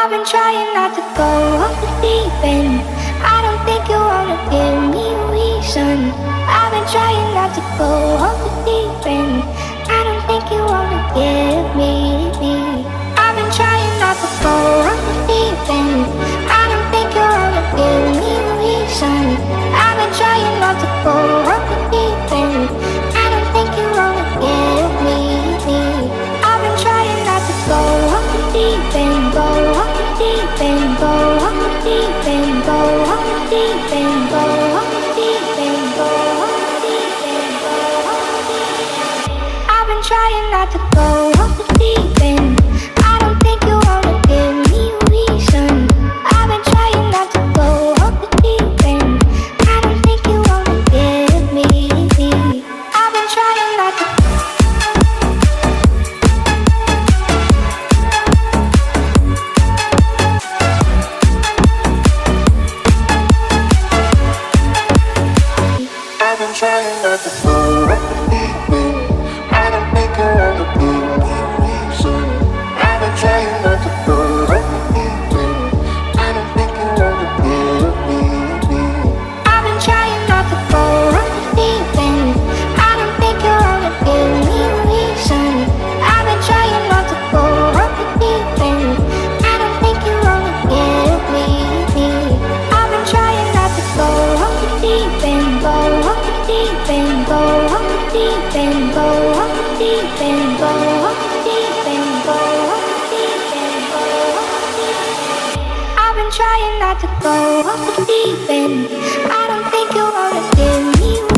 I've been trying not to go off the deep end. I don't think you wanna give me a reason. I've been trying not to go off the deep end. I don't think you wanna give me. I've been trying not to go off the deep end. I don't think you wanna give me a reason. I've been trying not to go off the deep end. I don't think you wanna give me. I've been trying not to go off the deep end. Go off the deep end. Go off the deep end. Go off the deep end. Go off the deep end. Go off the deep end. Go off the deep end. I've been trying not to go off the deep end. I don't think you wanna give me a reason. I've been trying not to go off the deep end. I don't think you wanna give me. I've been trying not to. I've been trying not to go off the deep end. I don't think you wanna give me a reason. I've been trying not to go off the deep end. I don't think you wanna give me. I've been trying not to go off the deep end. I don't think you wanna give me a reason. I've been trying not to go off the deep end. I don't think you wanna give me. I've been trying not to go off the deep end. Go off the deep end. Go off the deep end. Go off the deep end. Go off the deep end. Go off the deep end. Go off the deep end. I've been trying not to go off the deep end. I don't think you wanna give me.